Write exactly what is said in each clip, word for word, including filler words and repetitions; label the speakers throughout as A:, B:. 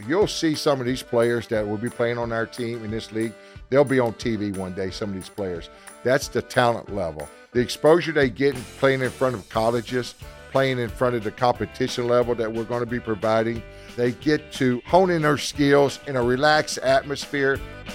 A: you'll see some of these players that will be playing on our team in this league. They'll be on T V one day, some of these players. That's the talent level. The exposure they get in playing in front of colleges, playing in front of the competition level that we're going to be providing. They get to hone in their skills in a relaxed atmosphere.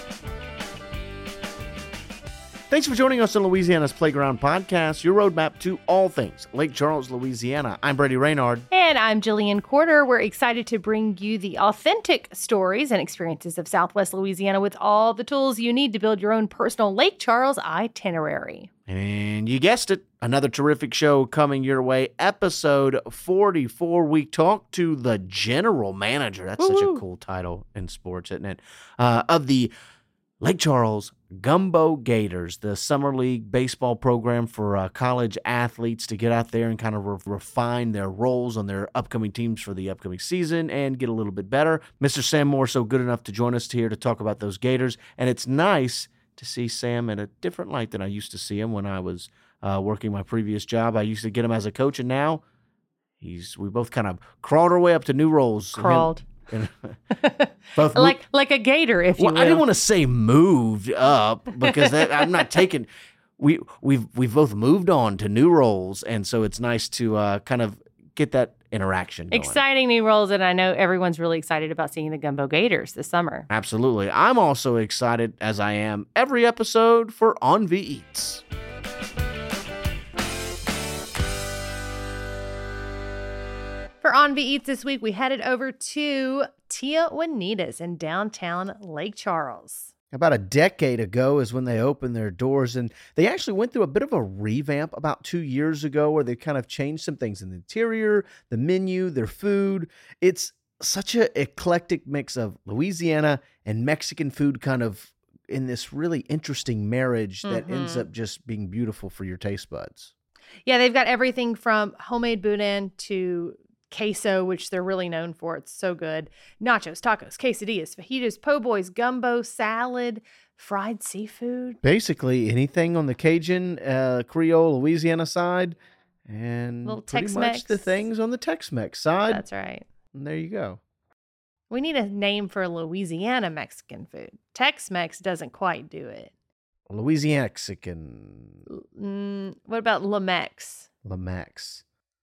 B: Thanks for joining us on Louisiana's Playground Podcast, your roadmap to all things Lake Charles, Louisiana. I'm Brady Raynard.
C: And I'm Jillian Corder. We're excited to bring you the authentic stories and experiences of Southwest Louisiana with all the tools you need to build your own personal Lake Charles itinerary.
B: And you guessed it, another terrific show coming your way. Episode forty-four, we talk to the general manager. That's Woo-hoo. Such a cool title in sports, isn't it? Uh, of the Lake Charles Gumbo Gators, the summer league baseball program for uh, college athletes to get out there and kind of re- refine their roles on their upcoming teams for the upcoming season and get a little bit better. Mister Sam Moore, so good enough to join us here to talk about those Gators, and it's nice to see Sam in a different light than I used to see him when I was uh, working my previous job. I used to get him as a coach, and now he's we both kind of crawled our way up to new roles.
C: Crawled.
B: And, both
C: like moved. like a gator, if you
B: well,
C: will.
B: I didn't want to say moved up because that, I'm not taking. We we've we've both moved on to new roles, and so it's nice to uh, kind of get that interaction going.
C: Exciting new roles, and I know everyone's really excited about seeing the Gumbo Gators this summer.
B: Absolutely, I'm also excited, as I am every episode, for On V Eats.
C: For On V Eats this week, we headed over to Tia Juanita's in downtown Lake Charles.
B: About a decade ago is when they opened their doors, and they actually went through a bit of a revamp about two years ago where they kind of changed some things in the interior, the menu, their food. It's such an eclectic mix of Louisiana and Mexican food kind of in this really interesting marriage that mm-hmm. ends up just being beautiful for your taste buds.
C: Yeah, they've got everything from homemade boudin to queso, which they're really known for. It's so good. Nachos, tacos, quesadillas, fajitas, po' boys, gumbo, salad, fried seafood.
B: Basically anything on the Cajun, uh, Creole, Louisiana side, and
C: Little
B: pretty
C: Tex-Mex.
B: much the things on the Tex-Mex side.
C: That's right.
B: And there you go.
C: We need a name for Louisiana Mexican food. Tex-Mex doesn't quite do it.
B: Louisiana Mexican.
C: Mm, what about Lamex?
B: Lamex.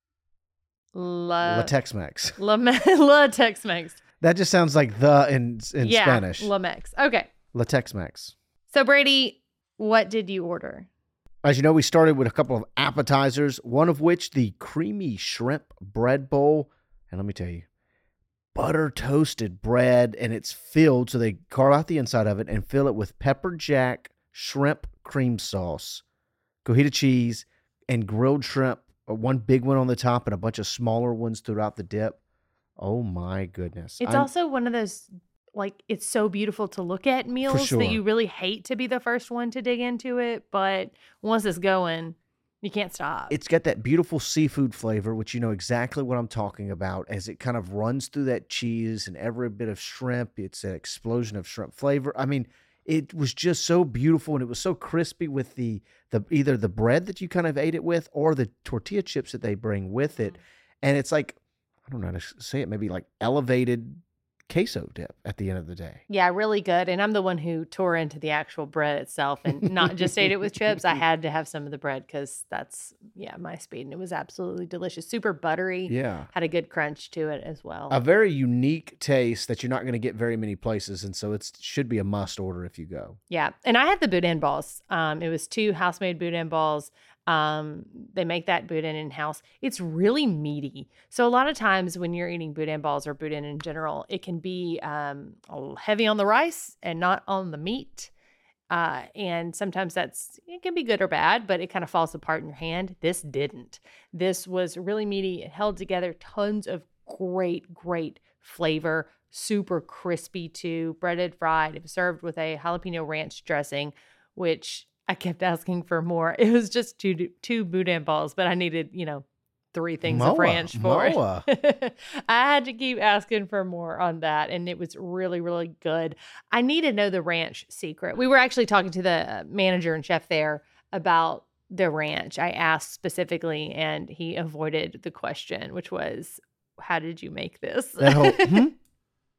C: La,
B: La Tex-Mex.
C: La, La Tex-Mex.
B: That just sounds like the in in
C: yeah,
B: Spanish.
C: Lamex. Okay.
B: La Tex-Mex.
C: So, Brady, what did you order?
B: As you know, we started with a couple of appetizers, one of which the creamy shrimp bread bowl. And let me tell you, butter toasted bread, and it's filled, so they carve out the inside of it and fill it with pepper jack shrimp cream sauce, cojita cheese, and grilled shrimp. One big one on the top and a bunch of smaller ones throughout the dip. Oh my goodness.
C: It's
B: I'm,
C: also one of those, like, it's so beautiful to look at meals
B: sure.
C: that you really hate to be the first one to dig into it. But once it's going, you can't stop.
B: It's got that beautiful seafood flavor, which you know exactly what I'm talking about, as it kind of runs through that cheese and every bit of shrimp. It's an explosion of shrimp flavor. I mean, it was just so beautiful, and it was so crispy with the the either the bread that you kind of ate it with or the tortilla chips that they bring with it. And it's like, I don't know how to say it, maybe like elevated queso dip at the end of the day.
C: Yeah, really good. And I'm the one who tore into the actual bread itself and not just ate it with chips. I had to have some of the bread because that's, yeah, my speed. And it was absolutely delicious. Super buttery.
B: Yeah.
C: Had a good crunch to it as well.
B: A very unique taste that you're not going to get very many places. And so it should be a must order if you go.
C: Yeah. And I had the boudin balls. Um, it was two house-made boudin balls. Um, they make that boudin in-house. It's really meaty. So a lot of times when you're eating boudin balls or boudin in general, it can be um, heavy on the rice and not on the meat. Uh, and sometimes that's, it can be good or bad, but it kind of falls apart in your hand. This didn't. This was really meaty. It held together, tons of great, great flavor, super crispy too, breaded, fried. It was served with a jalapeno ranch dressing, which I kept asking for more. It was just two two boudin balls, but I needed, you know, three things
B: Moa,
C: of ranch for
B: Moa.
C: it. I had to keep asking for more on that, and it was really, really good. I need to know the ranch secret. We were actually talking to the manager and chef there about the ranch. I asked specifically, and he avoided the question, which was, how did you make this?
B: That whole, hmm?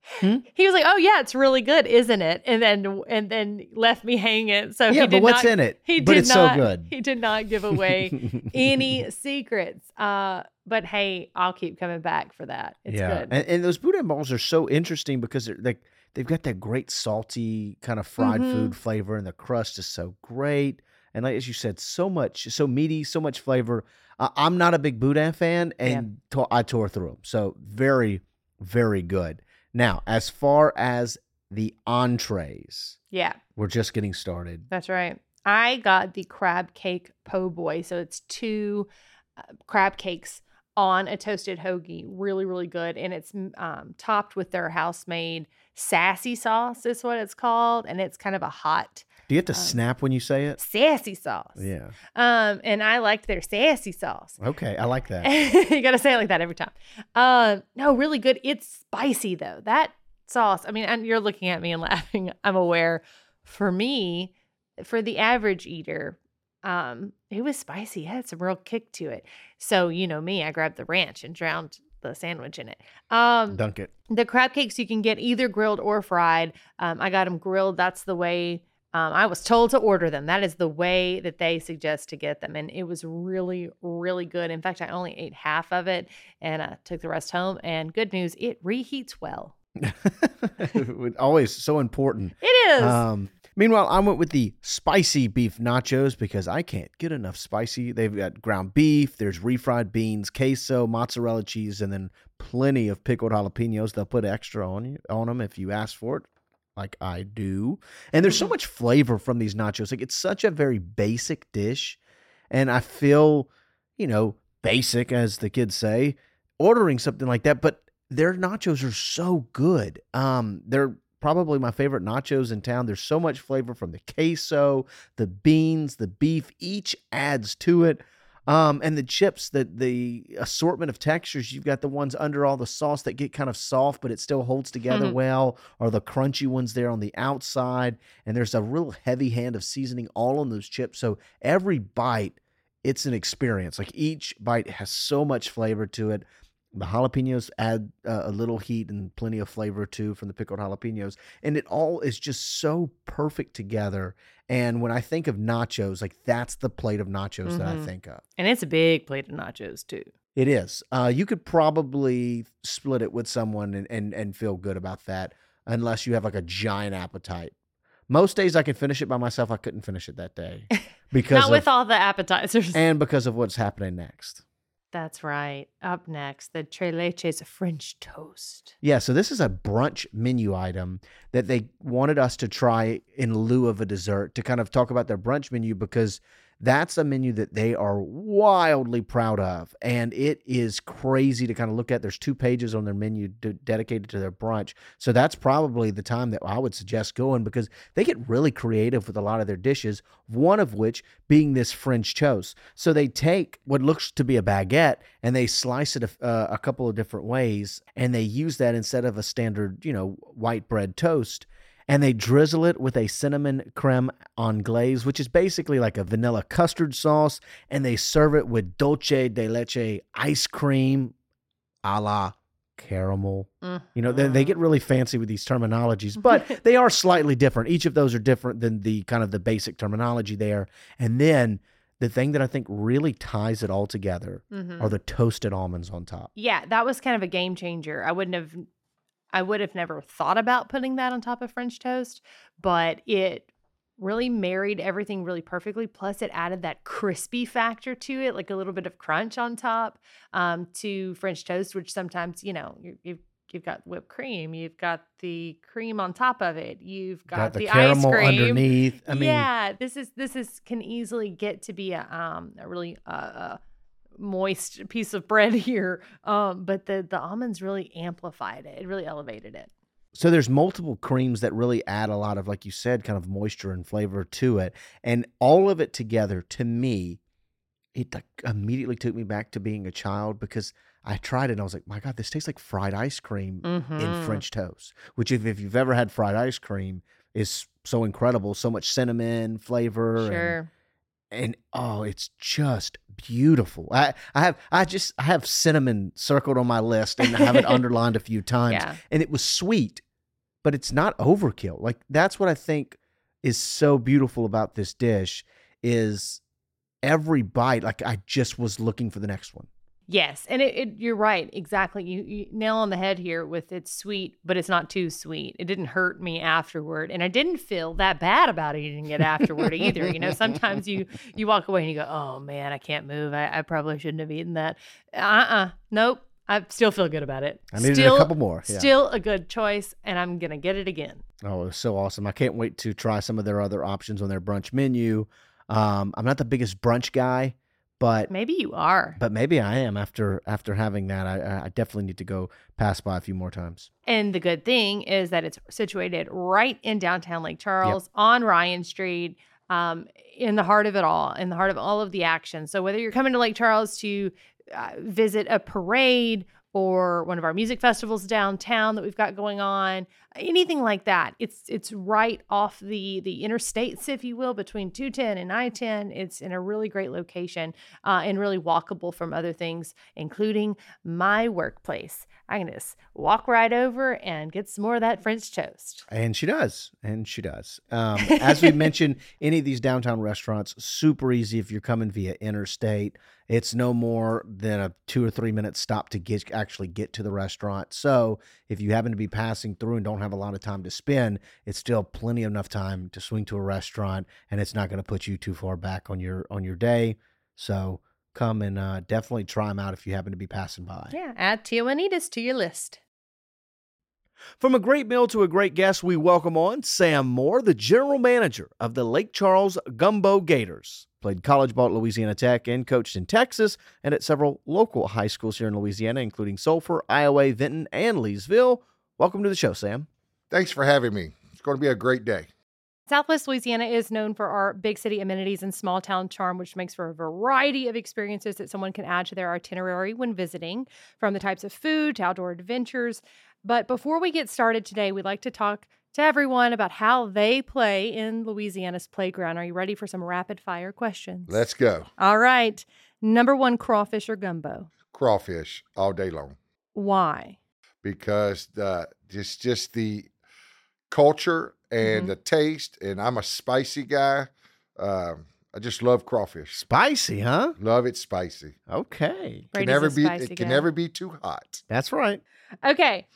B: Hmm?
C: He was like, "Oh yeah, it's really good, isn't it?" And then and then left me hanging. So
B: Yeah,
C: he
B: but
C: did
B: what's
C: not,
B: in it?
C: He
B: But
C: did
B: it's so
C: not,
B: good.
C: He did not give away any secrets. Uh, but hey, I'll keep coming back for that. It's
B: yeah.
C: good.
B: And, and those boudin balls are so interesting because they're like they've got that great salty kind of fried
C: Mhm.
B: food flavor, and the crust is so great. And like as you said, so much, so meaty, so much flavor. Uh, I'm not a big boudin fan, and to- I tore through them. So very, very good. Now, as far as the entrees,
C: Yeah,
B: we're just getting started.
C: that's right. I got the crab cake po' boy. So it's two uh, crab cakes on a toasted hoagie. Really, really good. And it's um, topped with their house-made sassy sauce is what it's called. And it's kind of a hot
B: Do you have to
C: Um,
B: snap when you say it?
C: sassy sauce.
B: Yeah.
C: Um, and I liked their sassy sauce.
B: Okay, I like that.
C: You got to say it like that every time. Um, no, really good. It's spicy though. That sauce. I mean, and you're looking at me and laughing. I'm aware. For me, for the average eater, um, it was spicy. It had some real kick to it. So you know me, I grabbed the ranch and drowned the sandwich in it. Um,
B: Dunk it.
C: the crab cakes you can get either grilled or fried. Um, I got them grilled. That's the way. Um, I was told to order them. That is the way that they suggest to get them. And it was really, really good. In fact, I only ate half of it and uh, took the rest home. And good news, it reheats well.
B: Always so important.
C: It is.
B: Um, meanwhile, I went with the spicy beef nachos because I can't get enough spicy. They've got ground beef, there's refried beans, queso, mozzarella cheese, and then plenty of pickled jalapenos. They'll put extra on you on them if you ask for it, like I do. And there's so much flavor from these nachos. Like it's such a very basic dish, and I feel, you know, basic as the kids say, ordering something like that, but their nachos are so good. Um, they're probably my favorite nachos in town. There's so much flavor from the queso, the beans, the beef. Each adds to it. Um, and the chips, the, the assortment of textures. You've got the ones under all the sauce that get kind of soft, but it still holds together
C: Mhm.
B: well, or the crunchy ones there on the outside. And there's a real heavy hand of seasoning all on those chips. So every bite, it's an experience. Like each bite has so much flavor to it. The jalapenos add uh, a little heat and plenty of flavor too from the pickled jalapenos. And it all is just so perfect together. And when I think of nachos, like that's the plate of nachos that I
C: Mhm.
B: think of.
C: And it's a big plate of nachos too.
B: It is. Uh, you could probably split it with someone and, and, and feel good about that unless you have like a giant appetite. Most days I could finish it by myself. I couldn't finish it that day because
C: Not
B: of,
C: with all the appetizers.
B: and because of what's happening next.
C: That's right. Up next, the tres leches French toast.
B: Yeah, so this is a brunch menu item that they wanted us to try in lieu of a dessert to kind of talk about their brunch menu because that's a menu that they are wildly proud of. And it is crazy to kind of look at. There's two pages on their menu d- dedicated to their brunch. So that's probably the time that I would suggest going because they get really creative with a lot of their dishes, one of which being this French toast. So they take what looks to be a baguette and they slice it a, uh, a couple of different ways, and they use that instead of a standard, you know, white bread toast. And they drizzle it with a cinnamon creme anglaise, which is basically like a vanilla custard sauce. And they serve it with dulce de leche ice cream a la caramel. You know, they, they get really fancy with these terminologies, but they are slightly different. Each of those are different than the kind of the basic terminology there. And then the thing that I think really ties it all together
C: Mhm.
B: are the toasted almonds on top.
C: Yeah, that was kind of a game changer. I wouldn't have I would have never thought about putting that on top of French toast, but it really married everything really perfectly. Plus, it added that crispy factor to it, like a little bit of crunch on top um, to French toast, which sometimes, you know, you, you've you've got whipped cream, you've got the cream on top of it, you've got,
B: Got the,
C: the,
B: caramel
C: ice cream
B: underneath. I mean,
C: yeah, this is this is can easily get to be a um a really uh. uh moist piece of bread here, um, but the the almonds really amplified it. It really elevated it.
B: so there's multiple creams that really add a lot of, like you said, kind of moisture and flavor to it. And all of it together, to me, it like immediately took me back to being a child because I tried it and I was like, my God, this tastes like fried ice cream in
C: Mhm.
B: French toast, which if, if you've ever had fried ice cream is so incredible, so much cinnamon flavor. and-
C: Sure.
B: and oh, it's just beautiful. I, I have I just I have cinnamon circled on my list and I have it underlined a few times.
C: Yeah.
B: And it was sweet, but it's not overkill. Like that's what I think is so beautiful about this dish is every bite. Like I just was looking for the next one.
C: Yes, and it, it you're right, exactly. You, you nail on the head here with it's sweet, but it's not too sweet. It didn't hurt me afterward, and I didn't feel that bad about eating it afterward either. You know, sometimes you you walk away and you go, "Oh man, I can't move. I, I probably shouldn't have eaten that." Uh uh nope. I still feel good about it.
B: I needed
C: still,
B: a couple more. Yeah.
C: Still a good choice, and I'm gonna get it again.
B: Oh, it was so awesome! I can't wait to try some of their other options on their brunch menu. Um, I'm not the biggest brunch guy. But
C: maybe you are.
B: But maybe I am after after having that. I, I definitely need to go pass by a few more times.
C: And the good thing is that it's situated right in downtown Lake Charles, yep. on Ryan Street, um, in the heart of it all, in the heart of all of the action. So whether you're coming to Lake Charles to uh, visit a parade or one of our music festivals downtown that we've got going on, anything like that. It's it's right off the the interstates, if you will, between two ten and I ten. It's in a really great location uh, and really walkable from other things, including my workplace. I can just walk right over and get some more of that French toast.
B: And she does. And she does. Um, as we mentioned, any of these downtown restaurants, super easy if you're coming via interstate. It's no more than a two or three minute stop to get actually get to the restaurant. So if you happen to be passing through and don't have a lot of time to spend, it's still plenty enough time to swing to a restaurant, and it's not going to put you too far back on your on your day. So come and uh, definitely try them out if you happen to be passing by.
C: Yeah, add Tio Juanitas to your list.
B: From a great meal to a great guest, we welcome on Sam Moore, the general manager of the Lake Charles Gumbo Gators. Played college ball at Louisiana Tech and coached in Texas and at several local high schools here in Louisiana, including Sulphur, Iowa, Vinton, and Leesville. Welcome to the show, Sam.
A: Thanks for having me. It's going to be a great day.
C: Southwest Louisiana is known for our big city amenities and small town charm, which makes for a variety of experiences that someone can add to their itinerary when visiting, from the types of food to outdoor adventures. But before we get started today, we'd like to talk to everyone about how they play in Louisiana's playground. Are you ready for some rapid fire questions?
A: Let's go.
C: All right. Number one, crawfish or gumbo?
A: Crawfish all day long.
C: Why?
A: Because the just just the culture and mm-hmm. the taste, and I'm a spicy guy. Um, I just love crawfish.
B: Spicy, huh?
A: Love it spicy.
B: Okay.
A: Can never be it guy. Can never be too hot.
B: That's right.
C: Okay.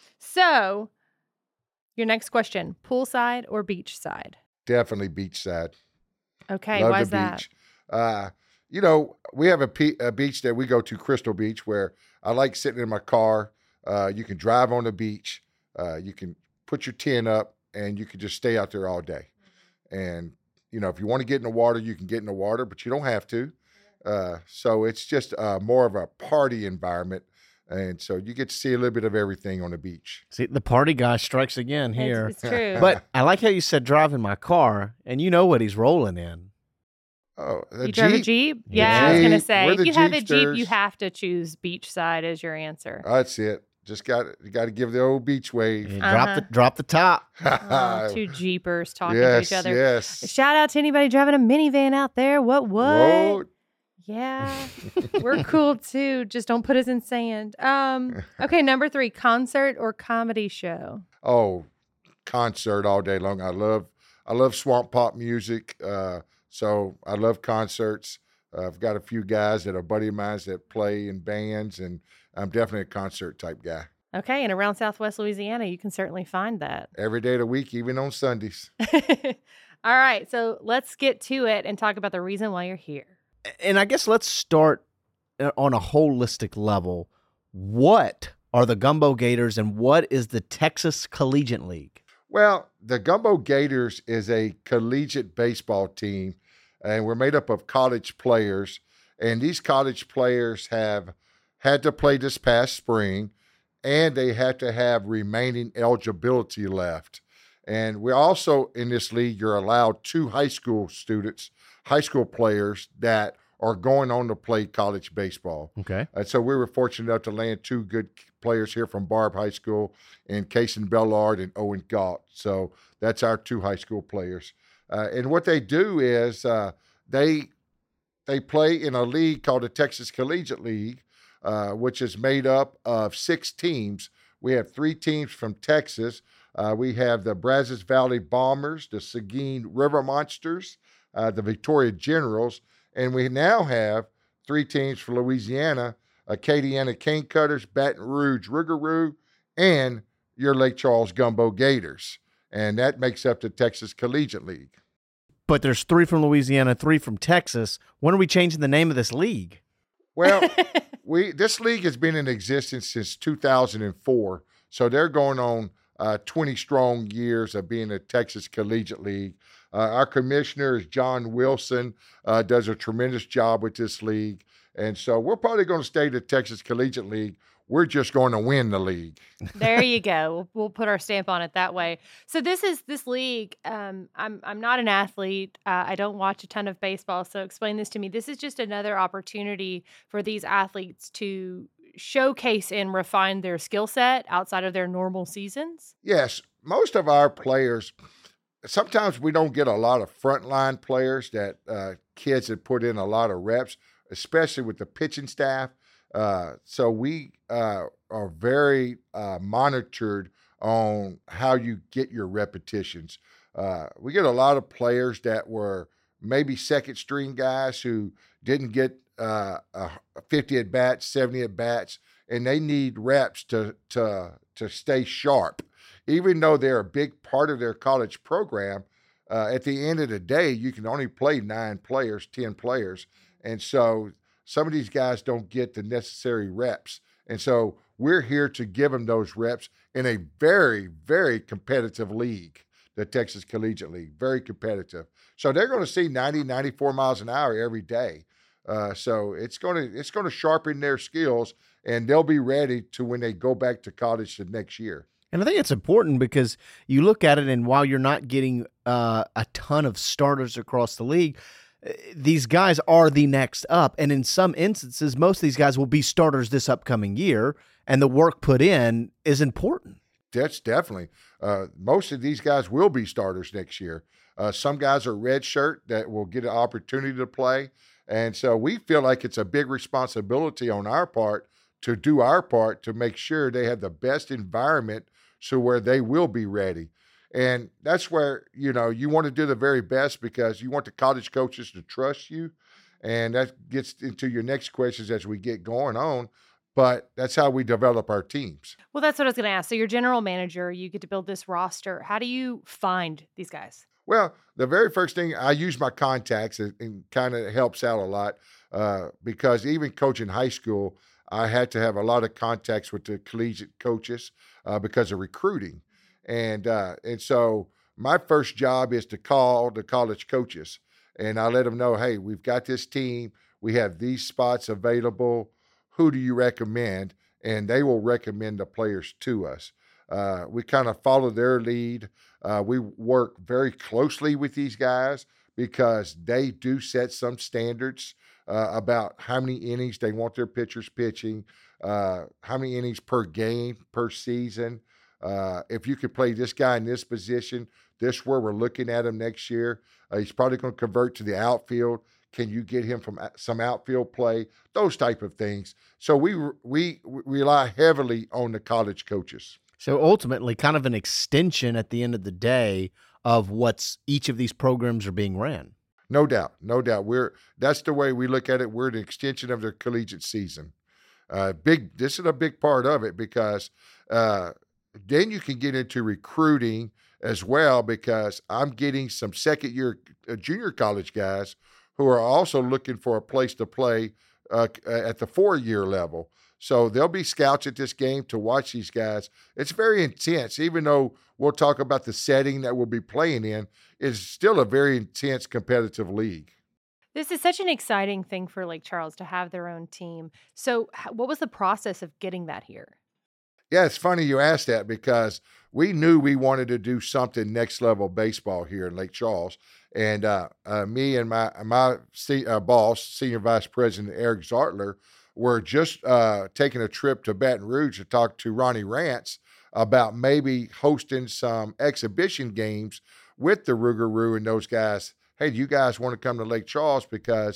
C: So your next question, poolside or beachside?
A: Definitely beachside.
C: Okay,
A: love
C: why
A: the
C: is that?
A: Beach. Uh, you know, we have a, pe- a beach that we go to, Crystal Beach, where I like sitting in my car. Uh, you can drive on the beach. Uh, you can put your tent up, and you can just stay out there all day. And, you know, if you want to get in the water, you can get in the water, but you don't have to. Uh, so it's just uh, more of a party environment. And so you get to see a little bit of everything on the beach.
B: See, the party guy strikes again here.
C: It's, it's true.
B: But I like how you said driving my car, and you know what he's rolling in.
A: Oh, a
C: you
A: Jeep?
C: drive a Jeep? Yeah,
A: Jeep.
C: I was going to say,
A: We're
C: if
A: the
C: you have a
A: Jeepsters.
C: Jeep, you have to choose beachside as your answer.
A: That's it. Just got you got to give the old beach wave.
B: And
C: Uh-huh.
B: Drop the drop the top.
C: Oh, two Jeepers talking
A: yes,
C: to each other.
A: Yes.
C: Shout out to anybody driving a minivan out there. What, what?
A: Whoa.
C: Yeah, we're cool too. Just don't put us in sand. Um, okay, number three, concert or comedy show?
A: Oh, concert all day long. I love I love swamp pop music. Uh, so I love concerts. Uh, I've got a few guys that are buddy of mine that play in bands, and I'm definitely a concert type guy.
C: Okay, and around Southwest Louisiana, you can certainly find that.
A: Every day of the week, even on Sundays.
C: All right, so let's get to it and talk about the reason why you're here.
B: And I guess let's start on a holistic level. What are the Gumbo Gators, and what is the Texas Collegiate League?
A: Well, the Gumbo Gators is a collegiate baseball team, and we're made up of college players. And these college players have had to play this past spring, and they had to have remaining eligibility left. And we also, in this league, you're allowed two high school students, high school players that are going on to play college baseball.
B: Okay.
A: And so we were fortunate enough to land two good players here from Barb High School, and Kason Bellard and Owen Galt. So that's our two high school players. Uh, and what they do is uh, they they play in a league called the Texas Collegiate League, uh, which is made up of six teams. We have three teams from Texas. Uh, we have the Brazos Valley Bombers, the Seguin River Monsters, uh, the Victoria Generals, and we now have three teams for Louisiana, Acadiana Cane Cutters, Baton Rouge Rougarou, and your Lake Charles Gumbo Gators. And that makes up the Texas Collegiate League.
B: But there's three from Louisiana, three from Texas. When are we changing the name of this league?
A: Well, we this league has been in existence since two thousand four, so they're going on uh, twenty strong years of being a Texas Collegiate League. Uh, our commissioner is John Wilson, uh, does a tremendous job with this league, and so we're probably going to stay the Texas Collegiate League. We're just going to win the league.
C: There you go. We'll, we'll put our stamp on it that way. So this is this league. Um, I'm I'm not an athlete. Uh, I don't watch a ton of baseball. So explain this to me. This is just another opportunity for these athletes to showcase and refine their skill set outside of their normal seasons.
A: Yes, most of our players. Sometimes we don't get a lot of frontline players that uh, kids that put in a lot of reps, especially with the pitching staff. Uh, so we uh, are very uh, monitored on how you get your repetitions. Uh, we get a lot of players that were maybe second string guys who didn't get uh, a fifty at bats, seventy at bats, and they need reps to to to stay sharp. Even though they're a big part of their college program, uh, at the end of the day, you can only play nine players, ten players, and so some of these guys don't get the necessary reps. And so we're here to give them those reps in a very, very competitive league, the Texas Collegiate League, very competitive. So they're going to see ninety, ninety-four miles an hour every day. Uh, so it's going to it's going to sharpen their skills, and they'll be ready to when they go back to college the next year.
B: And I think it's important because you look at it, and while you're not getting uh, a ton of starters across the league, these guys are the next up. And in some instances, most of these guys will be starters this upcoming year, and the work put in is important.
A: That's definitely. Uh, most of these guys will be starters next year. Uh, some guys are red shirt that will get an opportunity to play. And so we feel like it's a big responsibility on our part to do our part to make sure they have the best environment so where they will be ready. And that's where, you know, you want to do the very best because you want the college coaches to trust you. And that gets into your next questions as we get going on. But that's how we develop our teams.
C: Well, that's what I was going to ask. So you're general manager, you get to build this roster. How do you find these guys?
A: Well, the very first thing, I use my contacts, and, and kind of helps out a lot uh, because even coaching high school, I had to have a lot of contacts with the collegiate coaches uh, because of recruiting. And uh, and so my first job is to call the college coaches, and I let them know, hey, we've got this team. We have these spots available. Who do you recommend? And they will recommend the players to us. Uh, we kind of follow their lead. Uh, we work very closely with these guys because they do set some standards uh, about how many innings they want their pitchers pitching, uh, how many innings per game, per season. Uh, if you could play this guy in this position, this is where we're looking at him next year. Uh, he's probably going to convert to the outfield. Can you get him from some outfield play? Those type of things. So we we, we rely heavily on the college coaches.
B: So ultimately, kind of an extension at the end of the day of what's each of these programs are being ran.
A: No doubt, no doubt. We're that's the way we look at it. We're an extension of their collegiate season. Uh, big. This is a big part of it because uh, then you can get into recruiting as well because I'm getting some second year uh, junior college guys who are also looking for a place to play uh, at the four-year level. So there'll be scouts at this game to watch these guys. It's very intense. Even though we'll talk about the setting that we'll be playing in, it's still a very intense competitive league.
C: This is such an exciting thing for Lake Charles to have their own team. So what was the process of getting that here?
A: Yeah, it's funny you asked that because we knew we wanted to do something next level baseball here in Lake Charles. And uh, uh, me and my my C, uh, boss, Senior Vice President Eric Zartler, were just uh, taking a trip to Baton Rouge to talk to Ronnie Rance about maybe hosting some exhibition games with the Rougarou and those guys. Hey, do you guys want to come to Lake Charles? Because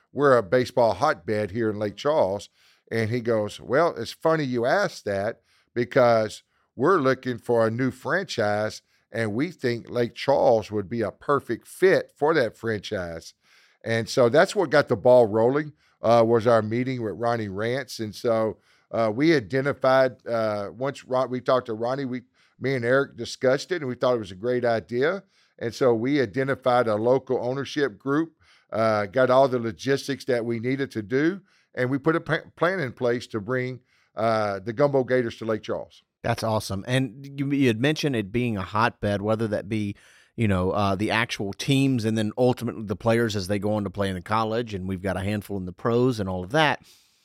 A: we're a baseball hotbed here in Lake Charles. And he goes, well, it's funny you asked that because we're looking for a new franchise and we think Lake Charles would be a perfect fit for that franchise. And so that's what got the ball rolling, uh, was our meeting with Ronnie Rance. And so uh, we identified, uh, once Ron, we talked to Ronnie, we, me and Eric discussed it and we thought it was a great idea. And so we identified a local ownership group, uh, got all the logistics that we needed to do, and we put a plan in place to bring uh, the Gumbo Gators to Lake Charles.
B: That's awesome. And you, you had mentioned it being a hotbed, whether that be, you know, uh, the actual teams and then ultimately the players as they go on to play in the college, and we've got a handful in the pros and all of that.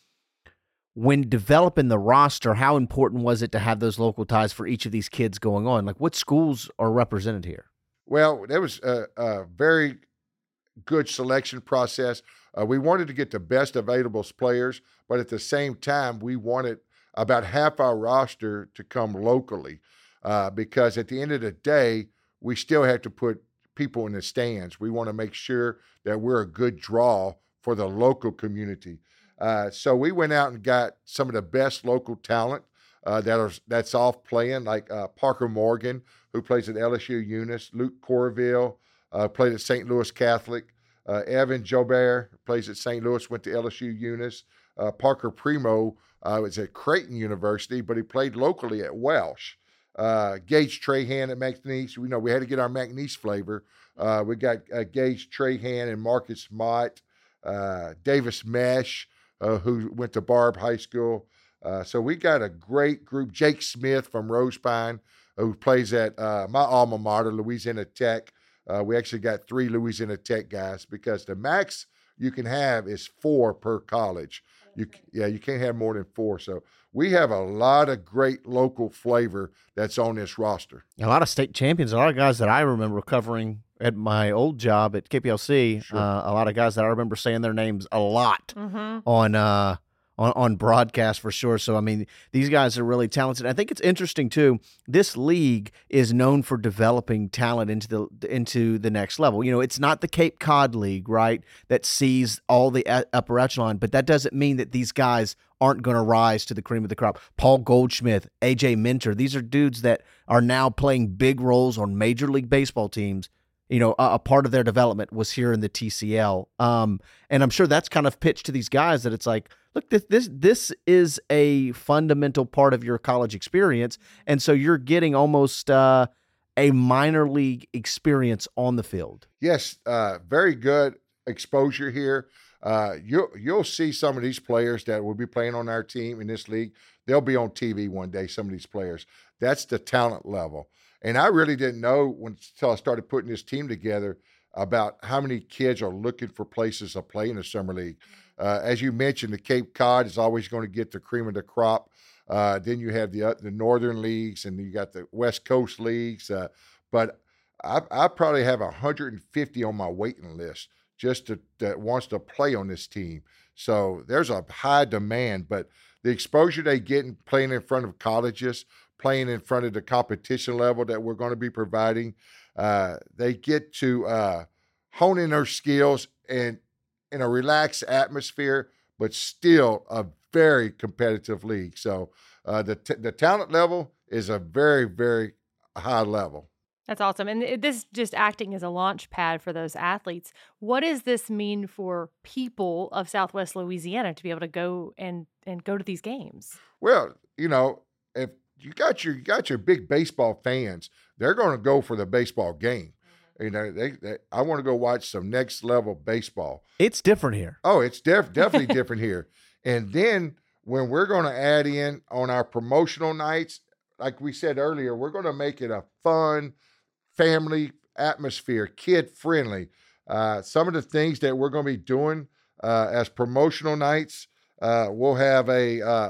B: When developing the roster, how important was it to have those local ties for each of these kids going on? Like, what schools are represented here?
A: Well, there was a, a very good selection process. Uh, we wanted to get the best available players, but at the same time, we wanted about half our roster to come locally uh, because at the end of the day, we still have to put people in the stands. We want to make sure that we're a good draw for the local community. Uh, so we went out and got some of the best local talent uh, that are that's off playing, like uh, Parker Morgan, who plays at L S U Eunice, Luke Corville, uh, played at Saint Louis Catholic, uh, Evan Jobert plays at Saint Louis, went to L S U Eunice, uh, Parker Primo uh, was at Creighton University, but he played locally at Welsh. Uh, Gage Trahan at McNeese. We know we had to get our McNeese flavor. Uh, we got uh, Gage Trahan and Marcus Mott, uh, Davis Mesh, uh, who went to Barb High School. Uh, so we got a great group. Jake Smith from Rosepine, who plays at uh, my alma mater, Louisiana Tech. Uh, we actually got three Louisiana Tech guys because the max you can have is four per college. You, yeah, you can't have more than four. So we have a lot of great local flavor that's on this roster.
B: A lot of state champions, a lot of guys that I remember covering at my old job at K P L C. Sure. Uh, a lot of guys that I remember saying their names a lot mm-hmm. on uh, on on broadcast for sure. So I mean, these guys are really talented. I think it's interesting too. This league is known for developing talent into the into the next level. You know, it's not the Cape Cod League, right, that sees all the upper echelon, but that doesn't mean that these guys aren't going to rise to the cream of the crop. Paul Goldsmith, A J Minter, these are dudes that are now playing big roles on Major League Baseball teams. You know, a, a part of their development was here in the T C L. Um, and I'm sure that's kind of pitched to these guys that it's like, look, this, this this is a fundamental part of your college experience. And so you're getting almost uh, a minor league experience on the field.
A: Yes, uh, very good exposure here. Uh, you'll, you'll see some of these players that will be playing on our team in this league. They'll be on T V one day, some of these players. That's the talent level. And I really didn't know when, until I started putting this team together about how many kids are looking for places to play in the summer league. Uh, as you mentioned, the Cape Cod is always going to get the cream of the crop. Uh, then you have the uh, the northern leagues, and you got the West Coast leagues. Uh, but I, I probably have one hundred fifty on my waiting list just to, that wants to play on this team. So there's a high demand, but the exposure they get in playing in front of colleges, playing in front of the competition level that we're going to be providing, uh, they get to uh, hone in their skills and in a relaxed atmosphere, but still a very competitive league. So uh, the t- the talent level is a very, very high level.
C: That's awesome. And this just acting as a launch pad for those athletes. What does this mean for people of Southwest Louisiana to be able to go and, and go to these games?
A: Well, you know, if you got your you got your big baseball fans, they're going to go for the baseball game. Mm-hmm. You know, they, they I want to go watch some next level baseball.
B: It's different here.
A: Oh, it's def- definitely different here. And then when we're going to add in on our promotional nights, like we said earlier, we're going to make it a fun family atmosphere, kid friendly. Uh, some of the things that we're going to be doing uh, as promotional nights, uh, we'll have a uh,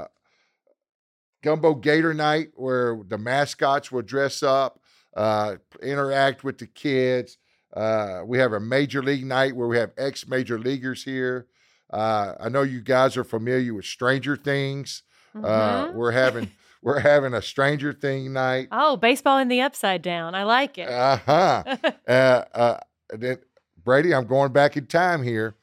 A: Gumbo Gator night where the mascots will dress up, uh, interact with the kids. Uh, we have a major league night where we have ex-major leaguers here. Uh, I know you guys are familiar with Stranger Things. Mm-hmm. Uh, we're having we're having a Stranger Thing night.
C: Oh, baseball in the upside down. I like it.
A: Uh-huh. uh, uh, then, Brady, I'm going back in time here,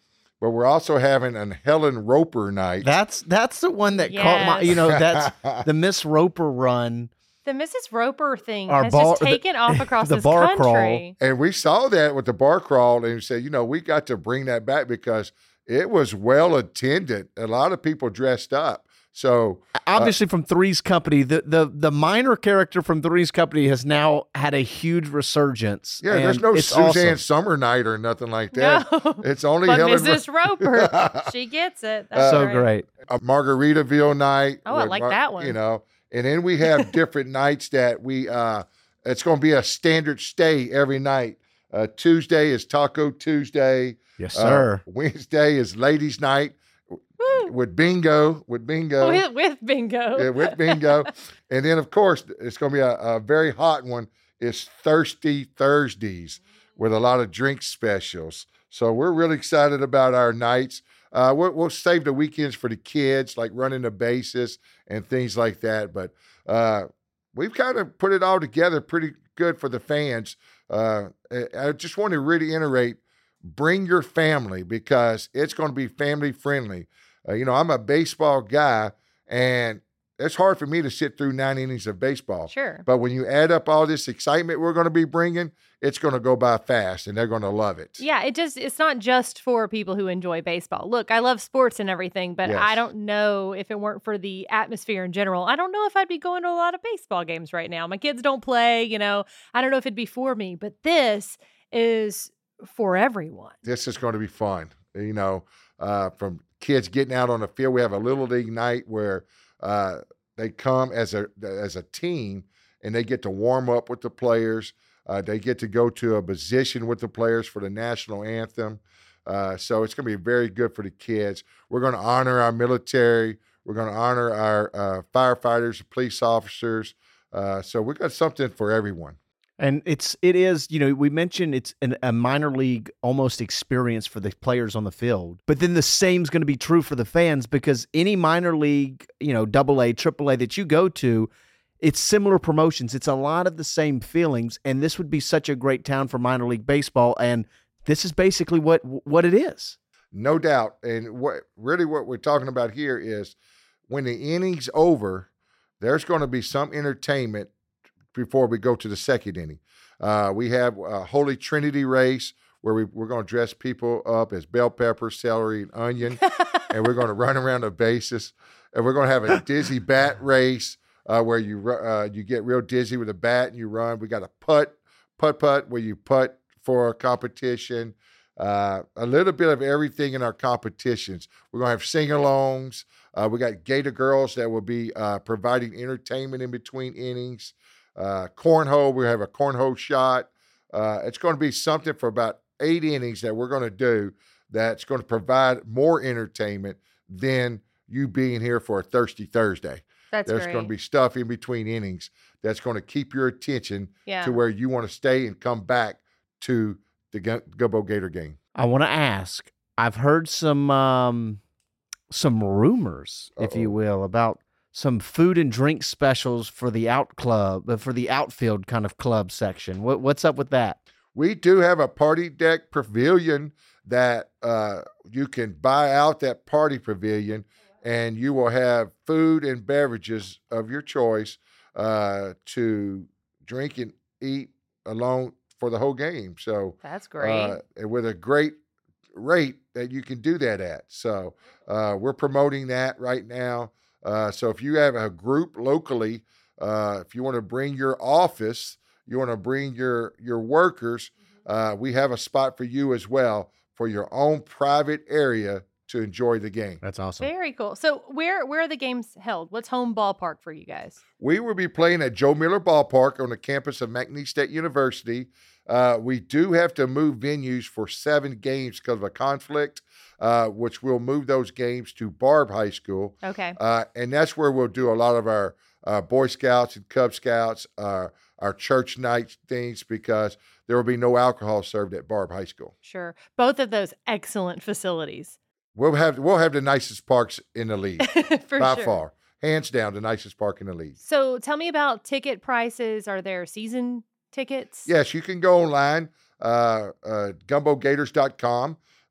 A: but we're also having an Helen Roper night.
B: That's that's the one that caught my.
C: Yes.
B: You know, that's the Miss Roper run.
C: The Missus Roper thing
B: Our
C: has
B: bar-
C: just taken
B: the-
C: off across
B: the
C: this
B: bar
C: country.
B: crawl.
A: And we saw that with the bar crawl and said, you know, we got to bring that back because it was well attended. A lot of people dressed up. So
B: Obviously, from Three's Company, the, the the minor character from Three's Company has now had a huge resurgence.
A: yeah, there's
B: and
A: no
B: it's
A: Suzanne
B: awesome.
A: Summer night or nothing like that.
C: No.
A: It's only
C: But
A: Helen
C: Missus Roper, she gets it. That's
B: So great.
A: a Margaritaville night.
C: Oh, I
A: with
C: like that one.
A: You know, and then we have different nights that we. uh It's going to be a standard stay every night. Uh, Tuesday is Taco Tuesday.
B: Yes,
A: Uh,
B: sir.
A: Wednesday is Ladies' Night
C: Woo.
A: with bingo. With bingo.
C: With, with bingo.
A: Yeah, with bingo. And then, of course, it's going to be a, a very hot one. It's Thirsty Thursdays with a lot of drink specials. So we're really excited about our nights. Uh, we'll, we'll save the weekends for the kids, like running the bases and things like that. But uh, we've kind of put it all together pretty good for the fans. Uh, I I just want to reiterate, bring your family because it's going to be family friendly. Uh, you know, I'm a baseball guy, and it's hard for me to sit through nine innings of baseball.
C: Sure.
A: But when you add up all this excitement we're going to be bringing, it's going to go by fast, and they're going to love it.
C: Yeah, it just it's not just for people who enjoy baseball. Look, I love sports and everything, but
A: Yes.
C: I don't know if it weren't for the atmosphere in general. I don't know if I'd be going to a lot of baseball games right now. My kids don't play, you know. I don't know if it'd be for me, but this is for everyone.
A: This is going to be fun. You know, uh, from kids getting out on the field, we have a little league night where uh, they come as a as a team and they get to warm up with the players. Uh, they get to go to a position with the players for the national anthem. Uh, so it's going to be very good for the kids. We're going to honor our military. We're going to honor our uh, firefighters, police officers. Uh, so we got something for everyone.
B: And it's it is, you know, we mentioned it's an, a minor league almost experience for the players on the field. But then the same's going to be true for the fans because any minor league, you know, double A, triple A that you go to, it's similar promotions. It's a lot of the same feelings. And this would be such a great town for minor league baseball. And this is basically what what it is.
A: No doubt. And what really what we're talking about here is when the inning's over, there's going to be some entertainment before we go to the second inning. Uh, we have a Holy Trinity race where we, we're going to dress people up as bell pepper, celery, and onion, and we're going to run around the bases. And we're going to have a dizzy bat race uh, where you ru- uh, you get real dizzy with a bat and you run. We got a putt, putt, putt, where you putt for a competition. Uh, a little bit of everything in our competitions. We're going to have sing-alongs. Uh, we got Gator Girls that will be uh, providing entertainment in between innings. Uh, cornhole, we have a cornhole shot. Uh, it's going to be something for about eight innings that we're going to do that's going to provide more entertainment than you being here for a Thirsty Thursday.
C: That's
A: There's
C: great.
A: going to be stuff in between innings that's going to keep your attention
C: Yeah.
A: to where you want to stay and come back to the Gu- Gumbo Gator game.
B: I want to ask. I've heard some um, some rumors, if you
A: Uh-oh.
B: will, about some food and drink specials for the out club, uh, for the outfield kind of club section. What what's up with that?
A: We do have a party deck pavilion that uh, you can buy out that party pavilion, and you will have food and beverages of your choice uh, to drink and eat along for the whole game. So
C: That's great.
A: uh, and with a great rate that you can do that at. So uh, we're promoting that right now. Uh, so if you have a group locally, uh, if you want to bring your office, you want to bring your your workers, uh, we have a spot for you as well for your own private area to enjoy the game.
B: That's awesome.
C: Very cool. So where where are the games held? What's home ballpark for you guys?
A: We will be playing at Joe Miller Ballpark on the campus of McNeese State University. Uh, we do have to move venues for seven games because of a conflict, uh, which we'll move those games to Barb High School.
C: Okay.
A: Uh, and that's where we'll do a lot of our uh, Boy Scouts and Cub Scouts, uh, our church night things, because there will be no alcohol served at Barb High School.
C: Sure. Both of those excellent facilities.
A: We'll have we'll have the nicest parks in the league
C: For
A: by
C: sure.
A: far, hands down, the nicest park in the league.
C: So tell me about ticket prices. Are there season tickets?
A: Yes, you can go online, uh, uh, gumbo gators dot com.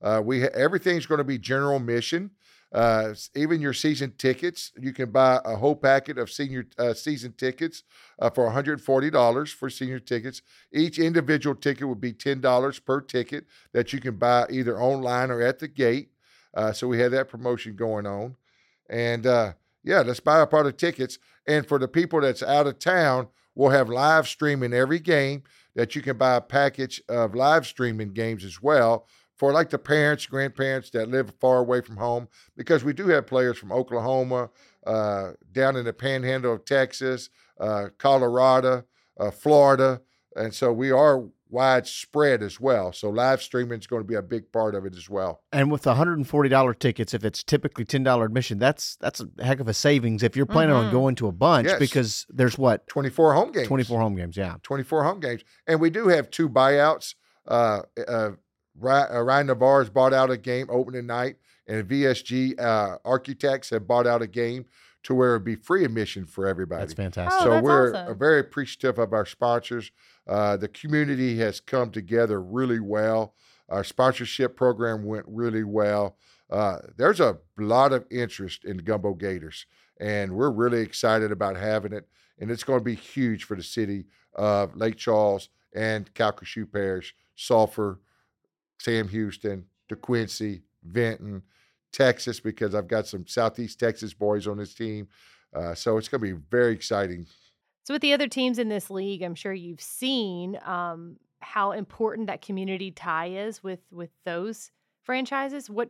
A: Uh, we ha- everything's going to be general admission. Uh, even your season tickets, you can buy a whole packet of senior uh, season tickets uh, for one hundred forty dollars for senior tickets. Each individual ticket would be ten dollars per ticket that you can buy either online or at the gate. Uh, so we have that promotion going on. And uh, yeah, let's buy up all the tickets. And for the people that's out of town, we'll have live streaming every game that you can buy a package of live streaming games as well for like the parents, grandparents that live far away from home, because we do have players from Oklahoma, uh, down in the panhandle of Texas, uh, Colorado, uh, Florida. And so we are widespread as well. So live streaming is going to be a big part of it as well.
B: And with one hundred forty dollars tickets, if it's typically ten dollars admission, that's that's a heck of a savings if you're planning
C: Mm-hmm.
B: on going to a bunch,
A: Yes.
B: because there's what?
A: twenty-four home games.
B: twenty-four home games, yeah.
A: twenty-four home games. And we do have two buyouts. Uh, uh, Ryan, uh, Ryan Navarre has bought out a game opening night, and V S G uh, Architects have bought out a game to where it would be free admission for everybody.
B: That's fantastic.
C: Oh,
A: so
C: that's
A: we're
C: awesome.
A: very appreciative of our sponsors. Uh, the community has come together really well. Our sponsorship program went really well. Uh, there's a lot of interest in the Gumbo Gators, and we're really excited about having it. And it's going to be huge for the city of Lake Charles and Calcasieu Parish, Sulphur, Sam Houston, DeQuincy, Vinton, Texas, because I've got some Southeast Texas boys on this team. Uh, so it's going to be very exciting.
C: So with the other teams in this league, I'm sure you've seen um, how important that community tie is with with those franchises. What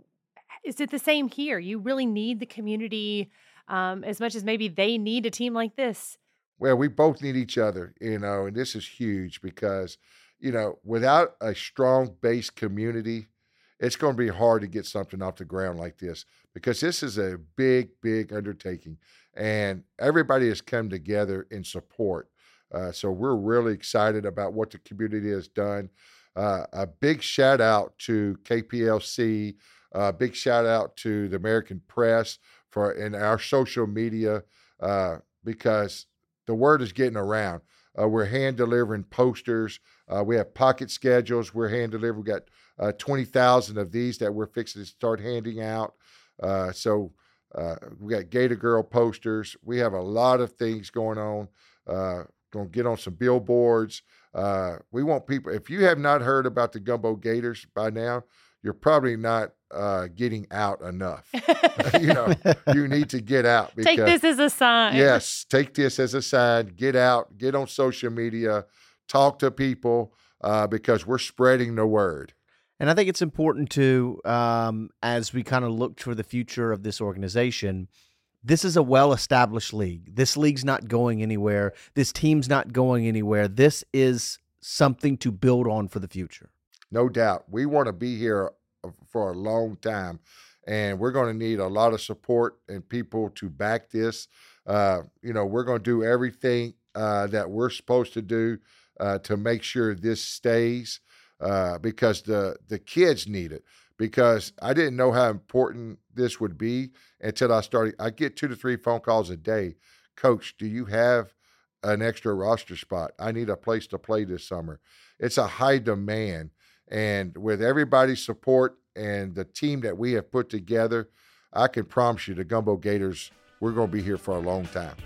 C: is it the same here? You really need the community um, as much as maybe they need a team like this.
A: Well, we both need each other, you know, and this is huge because, you know, without a strong base community, it's going to be hard to get something off the ground like this, because this is a big, big undertaking, and everybody has come together in support. Uh, so we're really excited about what the community has done. Uh, a big shout out to K P L C, a uh, big shout out to the American Press for in our social media, uh, because the word is getting around. Uh, we're hand delivering posters. Uh, we have pocket schedules. We're hand delivering. We got uh, twenty thousand of these that we're fixing to start handing out. Uh, so uh, we got Gator Girl posters. We have a lot of things going on. Uh, going to get on some billboards. Uh, we want people, if you have not heard about the Gumbo Gators by now, you're probably not uh, getting out enough. you know, you need to get out. Because,
C: Take this as a sign.
A: Yes, take this as a sign. Get out, get on social media, talk to people, uh, because we're spreading the word.
B: And I think it's important to, um, as we kind of look for the future of this organization, this is a well-established league. This league's not going anywhere. This team's not going anywhere. This is something to build on for the future.
A: No doubt. We want to be here for a long time, and we're going to need a lot of support and people to back this. Uh, you know, we're going to do everything uh, that we're supposed to do uh, to make sure this stays, uh, because the, the kids need it. Because I didn't know how important this would be until I started. I get two to three phone calls a day. Coach, do you have an extra roster spot? I need a place to play this summer. It's a high demand. And with everybody's support and the team that we have put together, I can promise you the Gumbo Gators, we're going to be here for a long time.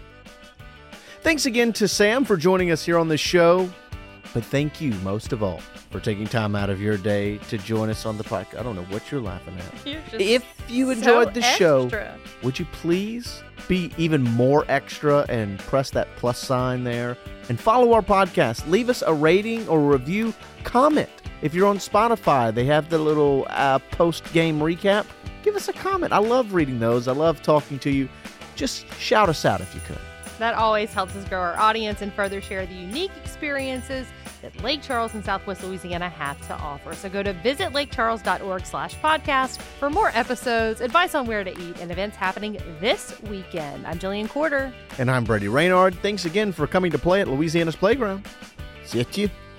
B: Thanks again to Sam for joining us here on the show. But thank you, most of all, for taking time out of your day to join us on the podcast. I don't know what you're laughing at.
C: You're just
B: If you
C: so
B: enjoyed the show,
C: extra.
B: would you please be even more extra and press that plus sign there and follow our podcast? Leave us a rating or a review. Comment. If you're on Spotify, they have the little uh, post-game recap. Give us a comment. I love reading those. I love talking to you. Just shout us out if you could.
C: That always helps us grow our audience and further share the unique experiences that Lake Charles and Southwest Louisiana have to offer. So go to visit lakecharles.org slash podcast for more episodes, advice on where to eat, and events happening this weekend. I'm Jillian Corder.
B: And I'm Brady Raynard. Thanks again for coming to play at Louisiana's Playground. See you.